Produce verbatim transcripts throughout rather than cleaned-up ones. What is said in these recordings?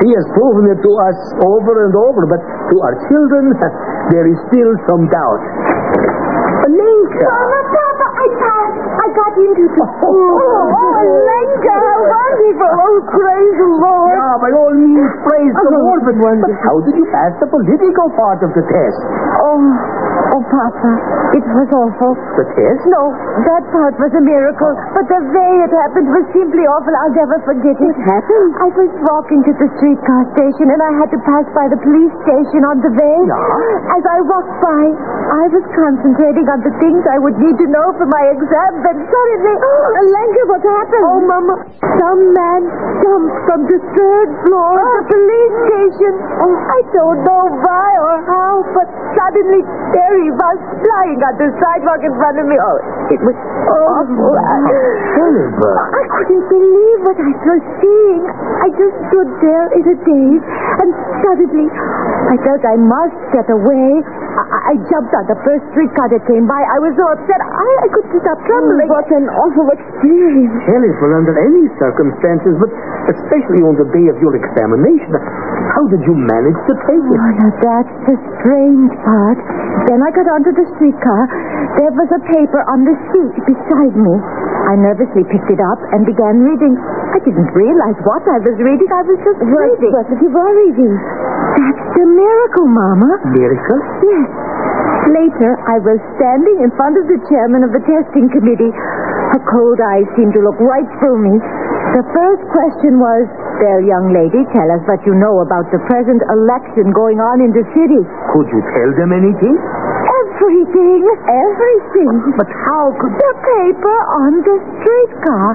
He has proven it to us over and over, but to our children, there is still some doubt. Alenka! Mama, Papa, I passed. I got into the... Oh, oh Alenka, how wonderful. Oh, praise the Lord. Yeah, by all means, praise the Oh, Lord, but, but how did you pass the political part of the test? Oh, oh, Papa, it was awful. The test? No, that part was a miracle, but the way it happened was simply awful. I'll never forget it. What happened? I was walking to the streetcar station, and I had to pass by the police station on the way. Yeah? As I walked by, I was concentrating on the things I would need to know for my exam, then suddenly, oh, Alenka, what happened? Oh, Mama, some man jumped from the third floor of the police station. Oh, I don't know why or how, but suddenly there he was, flying on the sidewalk in front of me. Oh, it was awful. Oliver. I couldn't believe what I was seeing. I just stood there in a daze, and suddenly I felt I must get away. I, I jumped on the first streetcar that came by. I was so upset, I, I couldn't stop trembling. Oh, what an awful experience. Oliver, under any circumstances, but especially on the day of your examination, how did you manage to take it? Oh, now that's the strange part. Then I got onto the streetcar. There was a paper on the seat beside me. I nervously picked it up and began reading. I didn't realize what I was reading. I was just What, reading. what did you were reading? That's the miracle, Mama. Miracle? Yes. Later, I was standing in front of the chairman of the testing committee. Her cold eyes seemed to look right through me. The first question was, "There, young lady, tell us what you know about the present election going on in the city." Could you tell them anything? Everything, everything. But how could... The paper on the streetcar.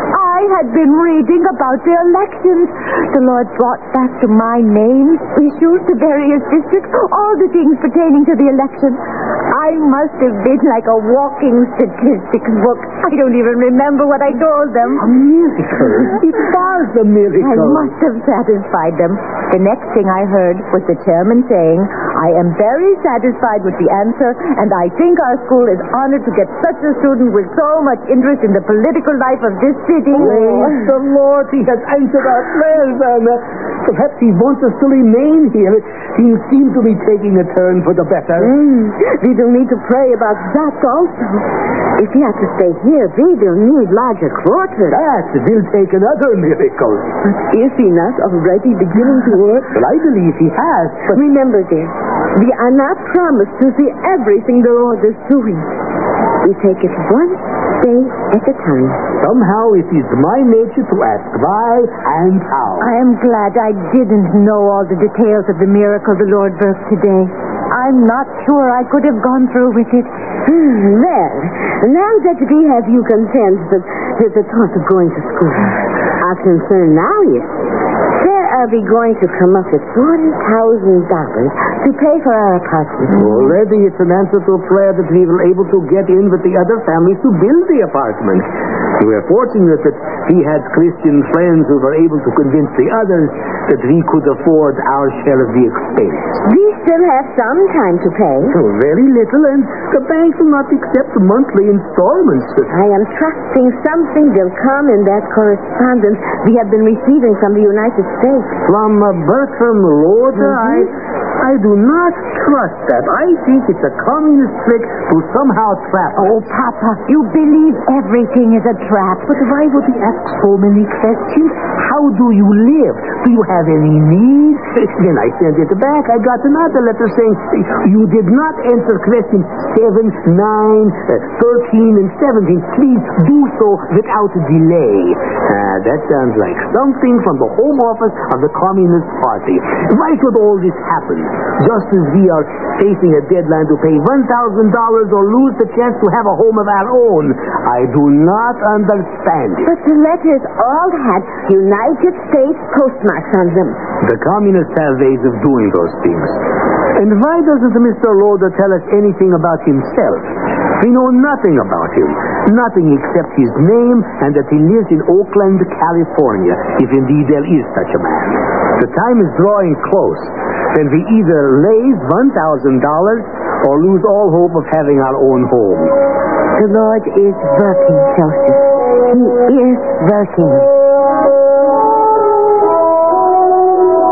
I had been reading about the elections. The Lord brought back to my names, issues to various districts, all the things pertaining to the election. I must have been like a walking statistics book. I don't even remember what I told them. A miracle. It was a miracle. I must have satisfied them. The next thing I heard was the chairman saying, "I am very satisfied with the answer, and I think our school is honored to get such a student with so much interest in the political life of this city." Praise the Lord, he has answered our prayers, and uh, perhaps he wants us to remain here. Things seem to be taking a turn for the better. Mm, we will need to pray about that also. If we have to stay here, we will need larger quarters. That will take another miracle. Is he not already beginning to work? Well, I believe he has, but... Remember, dear, we are not promised to see everything the Lord is doing. We take it one day at a time. Somehow it is my nature to ask why and how. I am glad I didn't know all the details of the miracle the Lord worked today. I'm not sure I could have gone through with it. Hmm, well, now that we have you content with, with the thought of going to school, our concern now is, where are we going to come up with forty thousand dollars to pay for our apartment? Already it's an answer to a prayer that we were able to get in with the other families to build the apartment. We were fortunate that we had Christian friends who were able to convince the others that we could afford our share of the expense. We still have some time to pay. So very little, and the bank will not accept monthly installments. I am trusting something will come in that correspondence we have been receiving from the United States. From uh, Bertram Lauder, Mm-hmm. I... I do not trust that. I think it's a communist trick to somehow trap us. Oh, Papa, you believe everything is a trap. But why would he ask so many questions? How do you live? Do you have any needs? Then I sent it back. I got another letter saying you did not answer questions seven, nine, thirteen, and seventeen. Please do so without delay. Uh, that sounds like something from the Home Office of the Communist Party. Why should all this happen? Just as we are facing a deadline to pay one thousand dollars or lose the chance to have a home of our own. I do not understand it. But the letters all had United States postmarks on them. The communists have ways of doing those things. And why doesn't Mister Lauder tell us anything about himself? We know nothing about him. Nothing except his name and that he lives in Oakland, California, if indeed there is such a man. The time is drawing close. Then we either raise one thousand dollars or lose all hope of having our own home. The Lord is working, Joseph. He is working.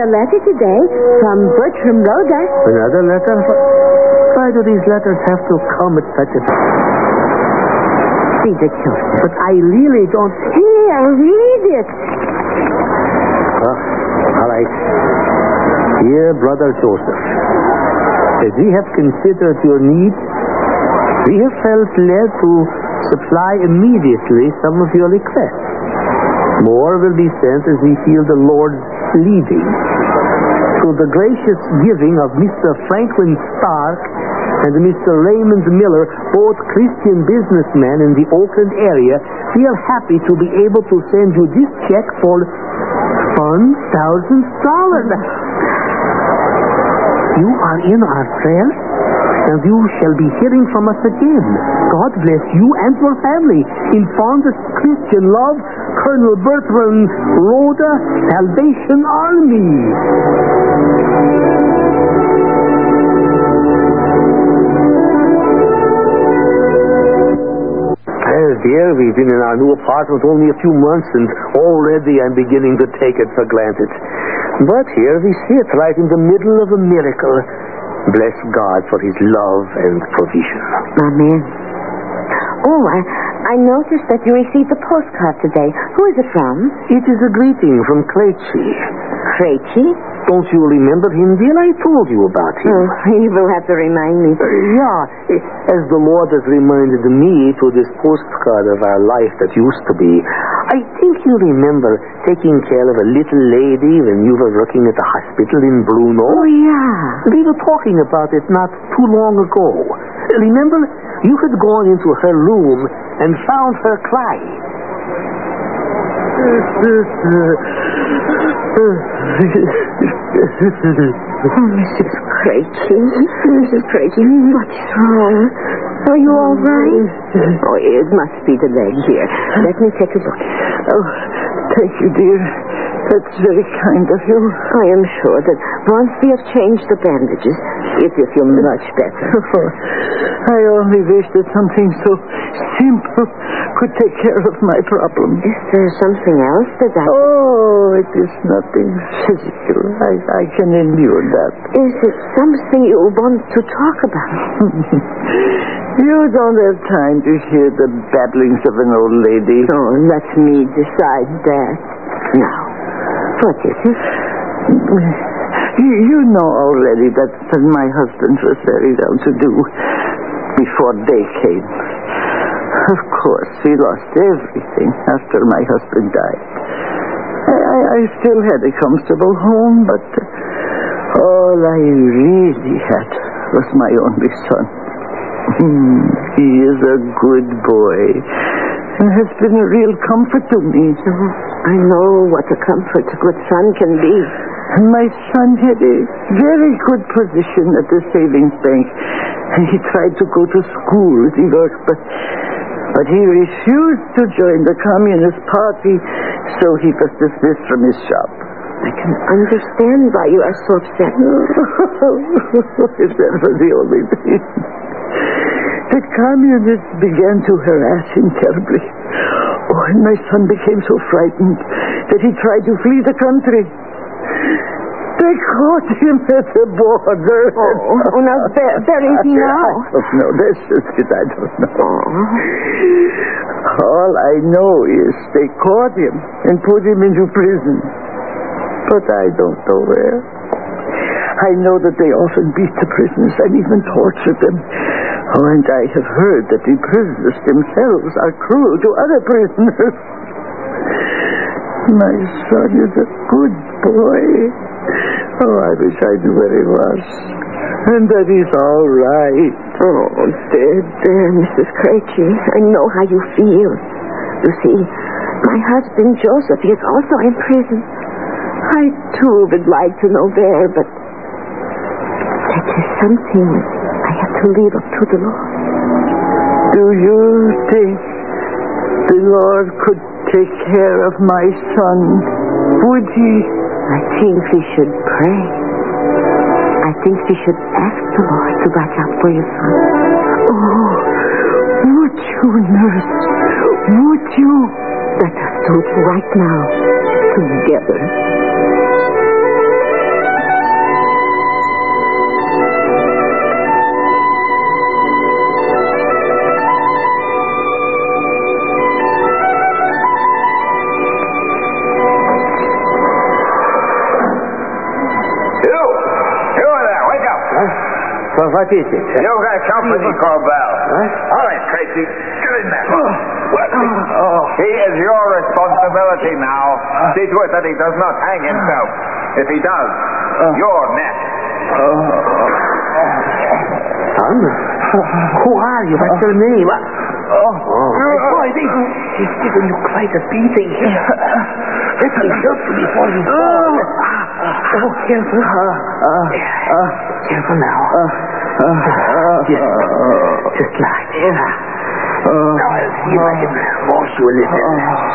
a letter today from Bertram Rhoda. Another letter? Why do these letters have to come at such a time? Read it, Joseph. But I really don't... Here, read it. Well, all right. Dear Brother Joseph, as we have considered your needs, we have felt led to supply immediately some of your requests. More will be sent as we feel the Lord's leading. Through the gracious giving of Mister Franklin Stark and Mister Raymond Miller, both Christian businessmen in the Oakland area, we are happy to be able to send you this check for one thousand dollars. You are in our prayers, and you shall be hearing from us again. God bless you and your family. In fondest Christian love, Colonel Bertram Rhoda, Salvation Army. Well, dear, we've been in our new apartment only a few months, and already I'm beginning to take it for granted. But here we sit, right in the middle of a miracle. Bless God for his love and provision. Amen. Oh, I, I noticed that you received a postcard today. Who is it from? It is a greeting from Krejci. Krejci? Don't you remember him, dear? I told you about him. Oh, you will have to remind me. Uh, yeah, as the Lord has reminded me through this postcard of our life that used to be. I think you remember taking care of a little lady when you were working at the hospital in Bruno. Oh, yeah. We were talking about it not too long ago. Remember, you had gone into her room and found her crying. Oh, Missus Krejci. Missus Krejci, what's wrong? Are you all right? Oh, it must be the leg here. Let me take a look. Oh, thank you, dear. That's very kind of you. I am sure that once we have changed the bandages, it will feel much better. Oh, I only wish that something so simple could take care of my problem. Is there something else that I... Oh, it is nothing physical. I, I can endure that. Is it something you want to talk about? You don't have time to hear the babblings of an old lady. Oh, let me decide that. Now, what is it? You, you know already that, that my husband was very well-to-do before they came. Of course, we lost everything after my husband died. I, I, I still had a comfortable home, but all I really had was my only son. He is a good boy and has been a real comfort to me. Oh, I know what a comfort a good son can be. My son had a very good position at the savings bank. He tried to go to school as he worked, but, but he refused to join the Communist Party, so he was dismissed from his shop. I can understand why you are so upset. If that was the only thing. The Communists began to harass him terribly. Oh, and my son became so frightened that he tried to flee the country. They caught him at the border. Oh, oh now, where, where is he now? I don't know. That's just it. I don't know. Oh. All I know is they caught him and put him into prison. But I don't know where. I know that they often beat the prisoners and even tortured them. Oh, and I have heard that the prisoners themselves are cruel to other prisoners. My son is a good boy. Oh, I wish I knew where he was. And that he's all right. Oh, dear, dear Missus Krejci, I know how you feel. You see, my husband Joseph is also in prison. I, too, would like to know where, but that is something I have to leave up to the Lord. Do you think the Lord could take care of my son? Would he? I think we should pray. I think we should ask the Lord to watch out for your son. Oh, would you, nurse? Would you? Let us do it right now, together. what is it? You got company, Corbell. What? All right, Tracy. Get in there. What? Oh. He is your responsibility now. See to it that he does not hang himself. If he does, you're next. Son? Who are you? What's your name? Oh, oh my boy, they, he's given you quite a beating here. Let me help you before you fall. Oh, careful. Uh, uh, careful now. Uh, uh, just, just lie there. Uh, now I'll see if I can wash you a little.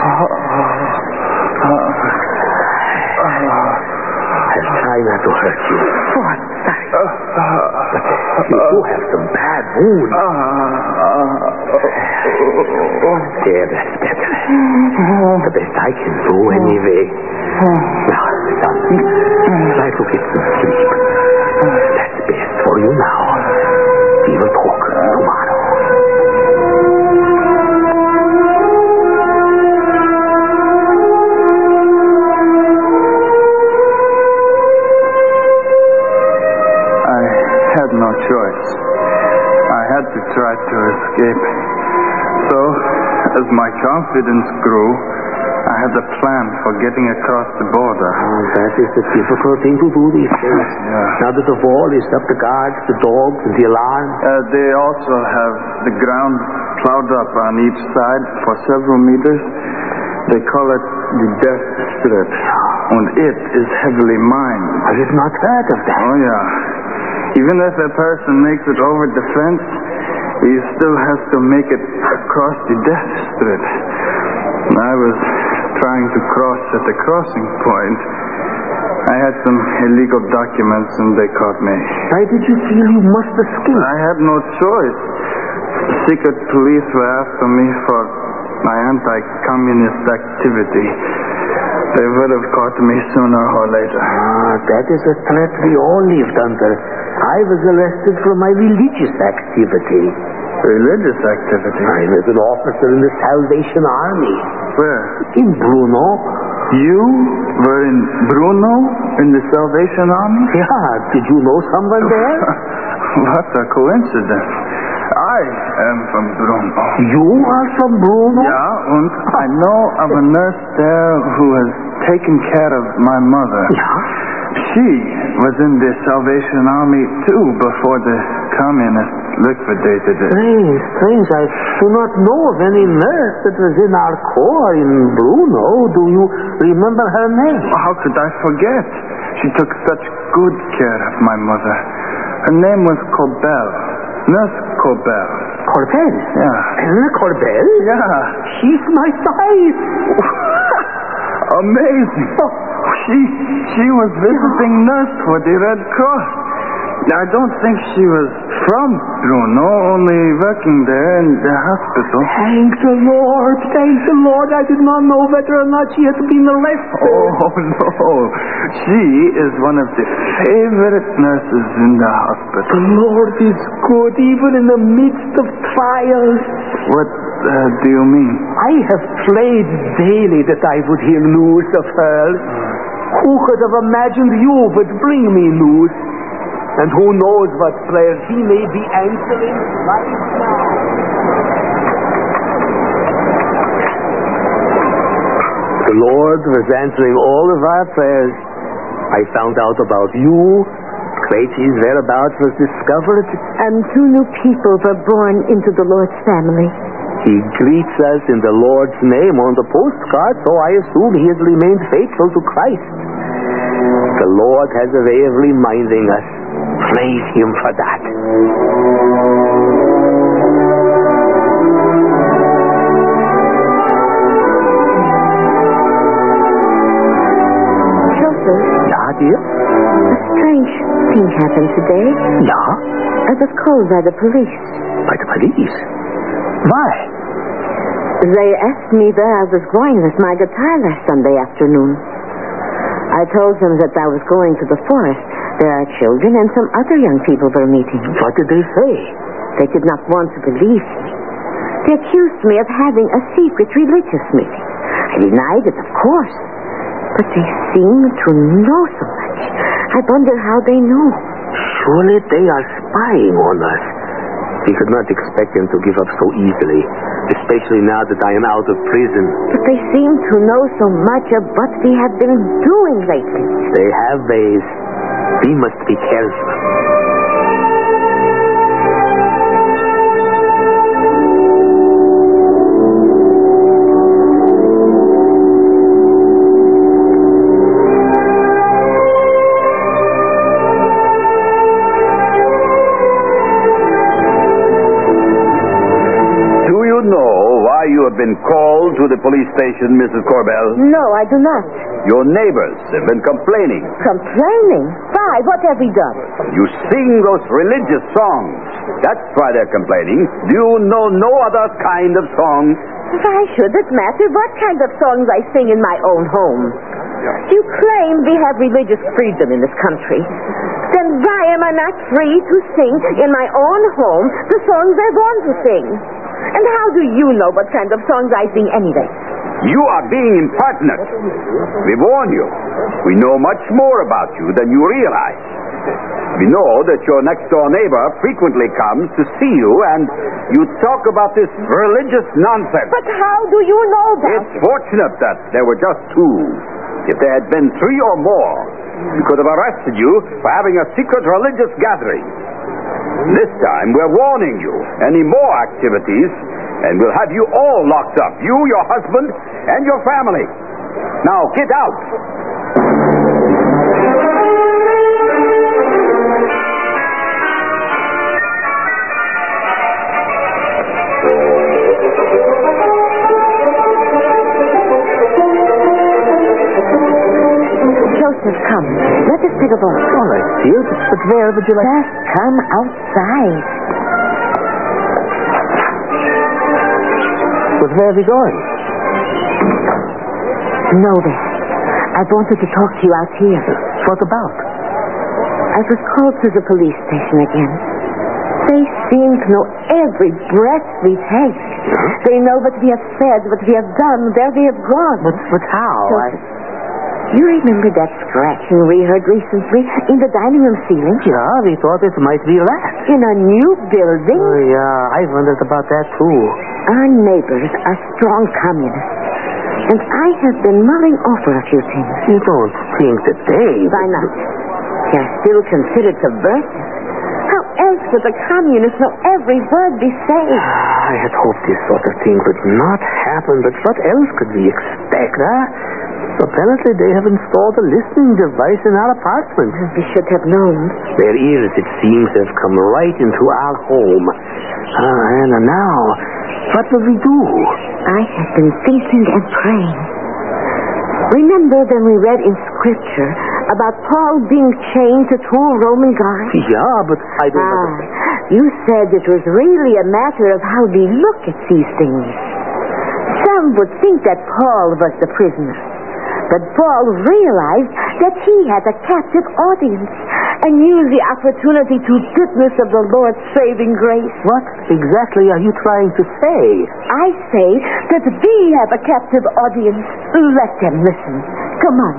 I'll try not to hurt you. Oh, I'm sorry. But you do have some bad wounds. There, that's better. The best I can do, anyway. Now, son, try to get some sleep. That's best for you now. We will talk tomorrow. I had no choice. I had to try to escape. So, as my confidence grew, I had a plan for getting across the border. Oh, that is the difficult thing to do these days. Yeah. Now that the wall is up, the guards, the dogs, and the alarm. Uh, they also have the ground plowed up on each side for several meters. They call it the death strip. And it is heavily mined. I have not heard of that. Oh, yeah. Even if a person makes it over the fence, he still has to make it across the death strip. I was trying to cross at the crossing point. I had some illegal documents and they caught me. Why did you feel you must escape? I had no choice. The secret police were after me for my anti-communist activity. They would have caught me sooner or later. Ah, that is a threat we all lived under. I was arrested for my religious activity. Religious activity? I was an officer in the Salvation Army. Where? In Bruno. You were in Bruno in the Salvation Army? Yeah, did you know someone there? What a coincidence. I am from Bruno. You are from Bruno? Yeah, and I know of a nurse there who has taken care of my mother. Yeah? She was in the Salvation Army, too, before the communists liquidated it. Strange, strange. I do not know of any nurse that was in our corps in Bruno. Do you remember her name? How could I forget? She took such good care of my mother. Her name was Corbell. Nurse Corbell. Corbell? Yeah. Anna Corbell? Yeah. She's my wife. Amazing. Oh. She she was visiting nurse for the Red Cross. I don't think she was from Bruno, only working there in the hospital. Thank the Lord, thank the Lord. I did not know whether or not she had been arrested. Oh, no. She is one of the favorite nurses in the hospital. The Lord is good, even in the midst of trials. What uh, do you mean? I have prayed daily that I would hear news of her. Who could have imagined you would bring me news? And who knows what prayers he may be answering right now. The Lord was answering all of our prayers. I found out about you. Clayton's whereabouts was discovered. And two new people were born into the Lord's family. He greets us in the Lord's name on the postcard, so I assume he has remained faithful to Christ. The Lord has a way of reminding us. Praise him for that. Joseph? Yeah, dear? A strange thing happened today. Yeah? I was called by the police. By the police? Why? They asked me where I was going with my guitar last Sunday afternoon. I told them that I was going to the forest. There are children and some other young people were meeting. What did they say? They did not want to believe me. They accused me of having a secret religious meeting. I denied it, of course. But they seem to know so much. I wonder how they know. Surely they are spying on us. We could not expect them to give up so easily, especially now that I am out of prison. But they seem to know so much of what we have been doing lately. They have ways. We must be careful. You have been called to the police station, Missus Corbell? No, I do not. Your neighbors have been complaining. Complaining? Why? What have we done? You sing those religious songs. That's why they're complaining. Do you know no other kind of song? Why should it matter what kind of songs I sing in my own home? You claim we have religious freedom in this country. Then why am I not free to sing in my own home the songs I want to sing? And how do you know what kind of songs I sing anyway? You are being impertinent. We warn you. We know much more about you than you realize. We know that your next-door neighbor frequently comes to see you, and you talk about this religious nonsense. But how do you know that? It's fortunate that there were just two. If there had been three or more, we could have arrested you for having a secret religious gathering. This time, we're warning you. Any more activities, and we'll have you all locked up. You, your husband, and your family. Now, get out. Joseph, come. Let us take a walk. All right, dear. But where would you like... Just come outside. But where are we going? Nowhere. I wanted to talk to you out here. What about? I was called to the police station again. They seem to know every breath we take. Yeah? They know what we have said, what we have done, where we have gone. But, but how? So, I... You remember that scratching we heard recently in the dining room ceiling? Yeah, we thought it might be rats. In a new building? Oh, yeah, I wondered about that, too. Our neighbors are strong communists. And I have been mulling over a few things. You don't think that they... Why not? They're still considered subversive. How else would the communists know every word we say? I had hoped this sort of thing could not happen, but what else could we expect, huh? Apparently they have installed a listening device in our apartment. We should have known. Their ears, it seems, have come right into our home. Ah, Anna, now, what will we do? I have been thinking and praying. Remember when we read in Scripture about Paul being chained to two Roman guards? Yeah, but I don't ah, know. You said it was really a matter of how we look at these things. Some would think that Paul was the prisoner. But Paul realized that he had a captive audience and used the opportunity to witness of the Lord's saving grace. What exactly are you trying to say? I say that we have a captive audience. Let them listen. Come on.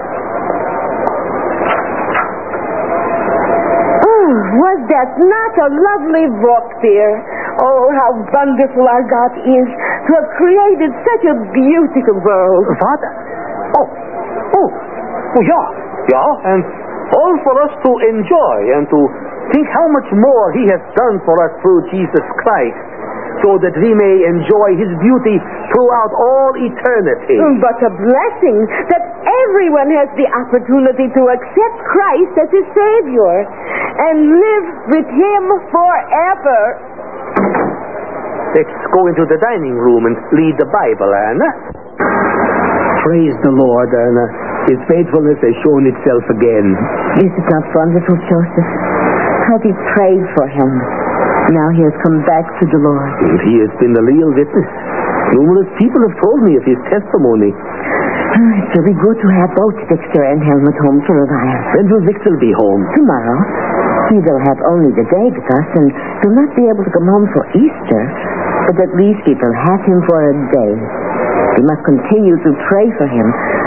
Oh, was that not a lovely walk, dear? Oh, how wonderful our God is to have created such a beautiful world. What? Oh, oh, oh, yeah, yeah, and all for us to enjoy and to think how much more He has done for us through Jesus Christ, so that we may enjoy His beauty throughout all eternity. But a blessing that everyone has the opportunity to accept Christ as his Savior and live with Him forever. Let's go into the dining room and read the Bible, Anna. Praise the Lord, Anna. His faithfulness has shown itself again. Is it not wonderful, Joseph? How we prayed for him. Now he has come back to the Lord. And he has been a real witness. Numerous people have told me of his testimony. It's really good to have both Victor and Helmut home for a while. When will Victor be home? Tomorrow. He will have only the day with us and will not be able to come home for Easter. But at least we will have him for a day. We must continue to pray for him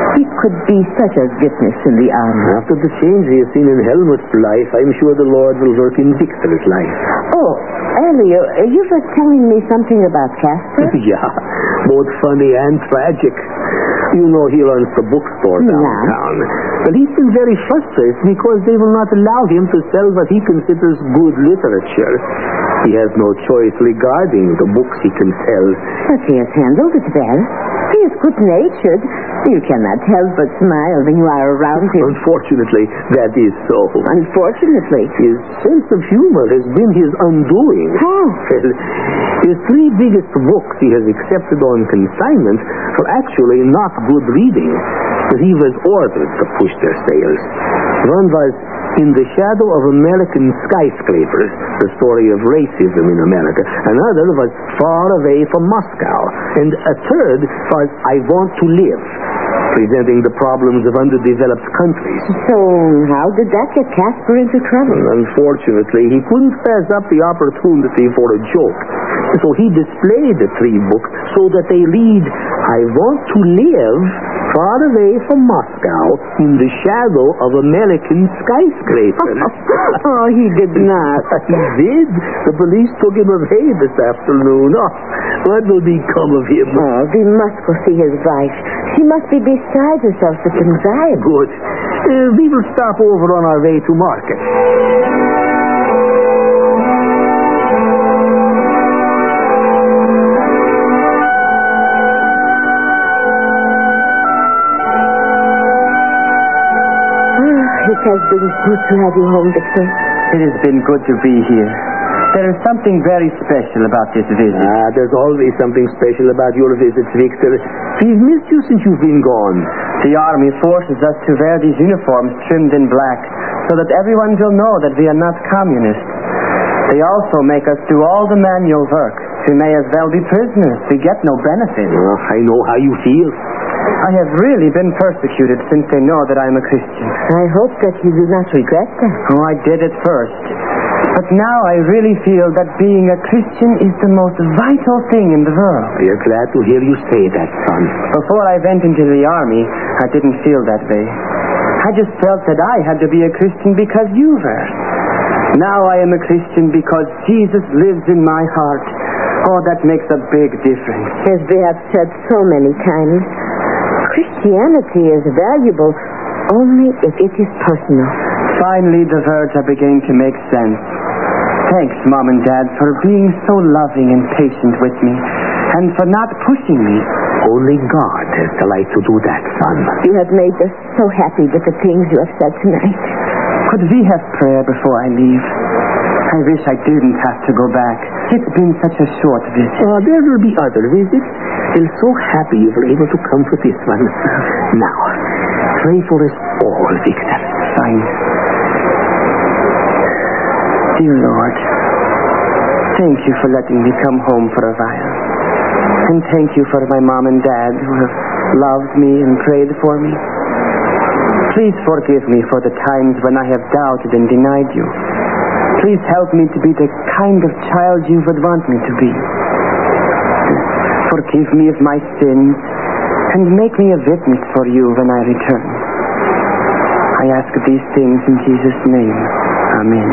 he could be such a witness in the army. After the change he has seen in Helmut's life, I'm sure the Lord will work in Victor's life. Oh, earlier, you were telling me something about Casper? Yeah, both funny and tragic. You know he runs the bookstore downtown. Yeah. But he's been very frustrated because they will not allow him to sell what he considers good literature. He has no choice regarding the books he can sell. But he has handled it well. He is good-natured. You cannot help but smile when you are around him. Unfortunately, that is so. Unfortunately. His sense of humor has been his undoing. How? Well, his three biggest books he has accepted on consignment were actually not good reading, but he was ordered to push their sales. One was In the Shadow of American Skyscrapers, the story of racism in America. Another was Far Away from Moscow. And a third was I Want to Live, presenting the problems of underdeveloped countries. So how did that get Casper into trouble? Unfortunately, he couldn't pass up the opportunity for a joke. So he displayed the three books so that they read, I want to live far away from Moscow in the shadow of American skyscrapers. Oh, he did not. He did. The police took him away this afternoon. Oh, what will become of him? Oh, we must go see his wife. She must be beside herself with anxiety. Good. Uh, we will stop over on our way to market. It has been good to have you home, Victor. It has been good to be here. There is something very special about this visit. Ah, there's always something special about your visits, Victor. We've missed you since you've been gone. The Army forces us to wear these uniforms trimmed in black so that everyone will know that we are not communists. They also make us do all the manual work. We may as well be prisoners. We get no benefit. Oh, I know how you feel. I have really been persecuted since they know that I'm a Christian. I hope that you do not regret that. Oh, I did at first. But now I really feel that being a Christian is the most vital thing in the world. We are glad to hear you say that, son. Before I went into the Army, I didn't feel that way. I just felt that I had to be a Christian because you were. Now I am a Christian because Jesus lives in my heart. Oh, that makes a big difference. As we have said so many times, Christianity is valuable only if it is personal. Finally, the words are beginning to make sense. Thanks, Mom and Dad, for being so loving and patient with me, and for not pushing me. Only God has the right to do that, son. You have made us so happy with the things you have said tonight. Could we have prayer before I leave? I wish I didn't have to go back. It's been such a short visit. Uh, there will be other visits. We're so happy you were able to come for this one. Now, pray for us all, Victor. Fine. Dear Lord, thank you for letting me come home for a while. And thank you for my mom and dad who have loved me and prayed for me. Please forgive me for the times when I have doubted and denied you. Please help me to be the kind of child you would want me to be. Forgive me of my sins and make me a witness for you when I return. I ask these things in Jesus' name. Amen.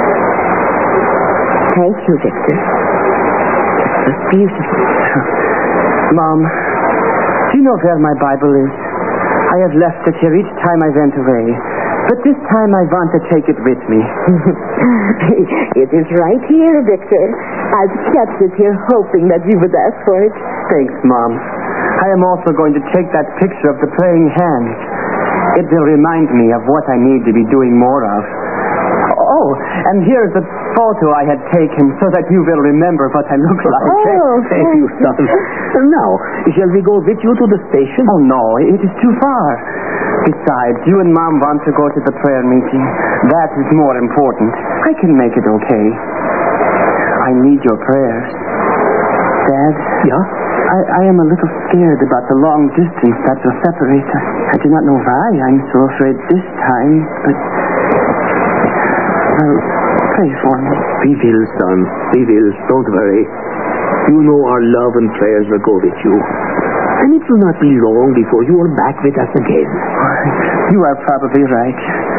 Thank you, Victor. That was beautiful. Mom, do you know where my Bible is? I have left it here each time I went away. But this time I want to take it with me. It is right here, Victor. I've kept it here hoping that you would ask for it. Thanks, Mom. I am also going to take that picture of the praying hands. It will remind me of what I need to be doing more of. Oh, and here's a photo I had taken so that you will remember what I look like. Oh, thank you, son. Now, shall we go with you to the station? Oh, no, it is too far. Besides, you and Mom want to go to the prayer meeting. That is more important. I can make it okay. I need your prayers. Dad? Yeah? I, I am a little scared about the long distance that will separate us. I do not know why I'm so afraid this time, but... Well, pray for me. We will, son. We will. Don't worry. You know our love and prayers will go with you. And it will not be long before you are back with us again. You are probably right.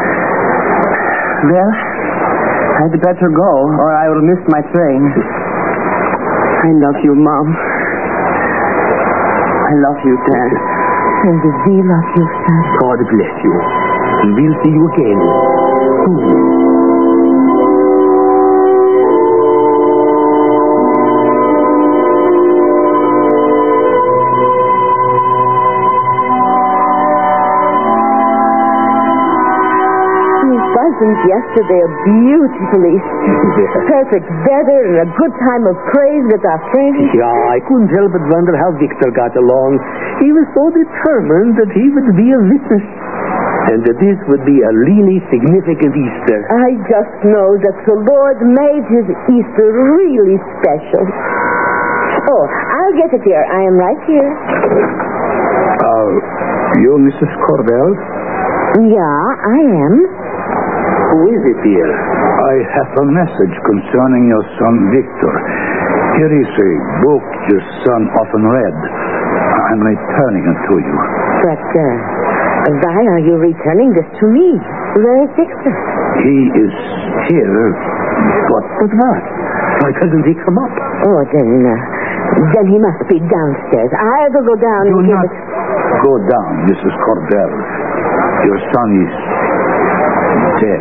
Well, I'd better go, or I will miss my train. I love you, Mom. I love you, Dad. And we love you, son. God bless you. And we'll see you again soon. Wasn't yesterday a beautiful Easter? Perfect weather and a good time of praise with our friends. Yeah, I couldn't help but wonder how Victor got along. He was so determined that he would be a witness, and that this would be a really significant Easter. I just know that the Lord made his Easter really special. Oh, I'll get it here. I am right here. Uh, you Missus Corbell? Yeah, I am. Who is it, dear? I have a message concerning your son Victor. Here is a book your son often read. I'm returning it to you. But, uh, why are you returning this to me? Where is Victor? He is here, but... But what? Why doesn't he come up? Oh, then, uh, then he must be downstairs. I will go down Do and not give it... go down, Missus Corbell. Your son is dead.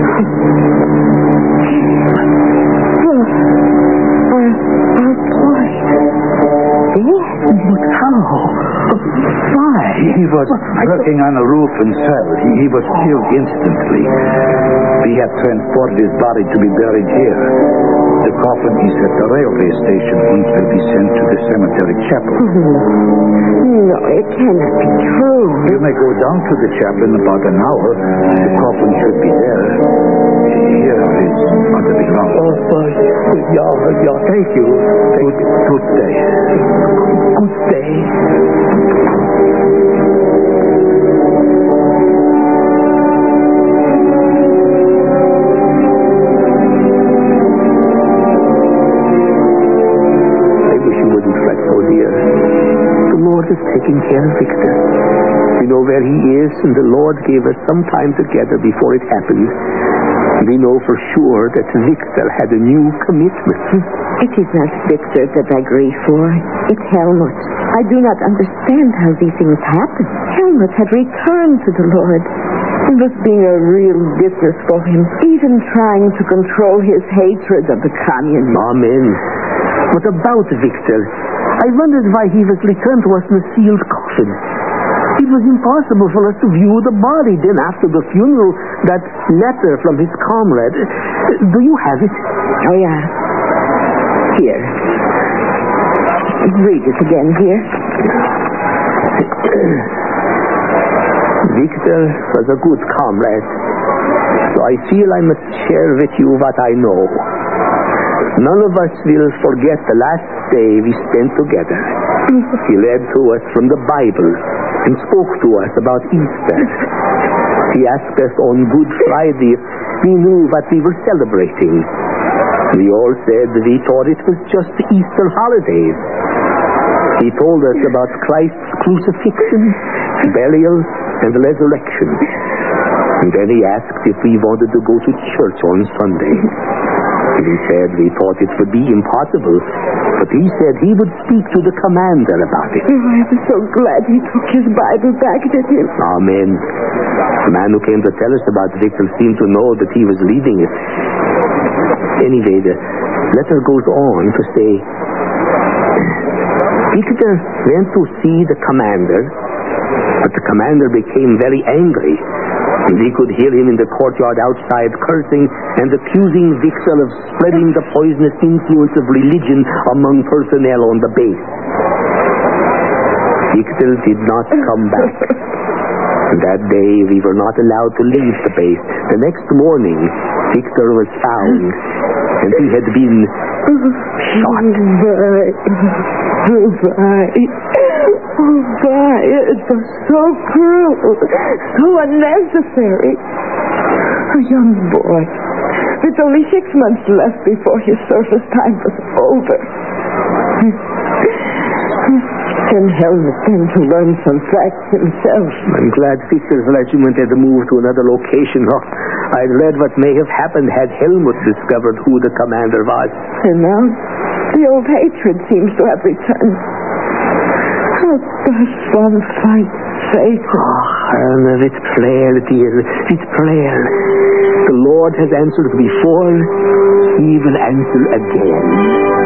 Oh, our, our boy. Dead? But how? Why? He was working on a roof in cell. He, he was killed instantly. We have transported his body to be buried here. The coffin is at the railway station and will be sent to the cemetery chapel. No, it cannot be true. You may go down to the chapel in about an hour. The coffin should be there. Here is what it belongs. Oh, uh, yeah, yeah, thank you. Good, good day. Good day. Is taking care of Victor. We know where he is, and the Lord gave us some time together before it happened. We know for sure that Victor had a new commitment. It is not Victor that I grieve for. It's Helmut. I do not understand how these things happen. Helmut had returned to the Lord and was being a real witness for him, even trying to control his hatred of the communists. Amen. What about Victor? I wondered why he was returned to us in a sealed coffin. It was impossible for us to view the body. Then after the funeral, that letter from his comrade. Do you have it? Oh, yeah. Here. Read it again, dear. Victor was a good comrade, so I feel I must share with you what I know. None of us will forget the last day we spent together. He read to us from the Bible and spoke to us about Easter. He asked us on Good Friday if we knew what we were celebrating. We all said we thought it was just the Easter holidays. He told us about Christ's crucifixion, burial, and resurrection. And then he asked if we wanted to go to church on Sunday. We said we thought it would be impossible, but he said he would speak to the commander about it. Oh, I was so glad he took his Bible back with him. Amen. The man who came to tell us about Victor seemed to know that he was leading it. Anyway, the letter goes on to say, Victor went to see the commander, but the commander became very angry. And we could hear him in the courtyard outside cursing and accusing Victor of spreading the poisonous influence of religion among personnel on the base. Victor did not come back. That day we were not allowed to leave the base. The next morning, Victor was found, and he had been shot. Bye. Oh, bye. Oh, bye. It was so cruel, so unnecessary. A young boy, with only six months left before his service time was over. Send Helmut then to learn some facts himself. I'm glad Victor's regiment had moved to another location. Oh, I'd read what may have happened had Helmut discovered who the commander was. And now, the old hatred seems to have returned. How does one fight Satan? Oh, Herman, it's prayer, dear. It's prayer. The Lord has answered before. He will answer again.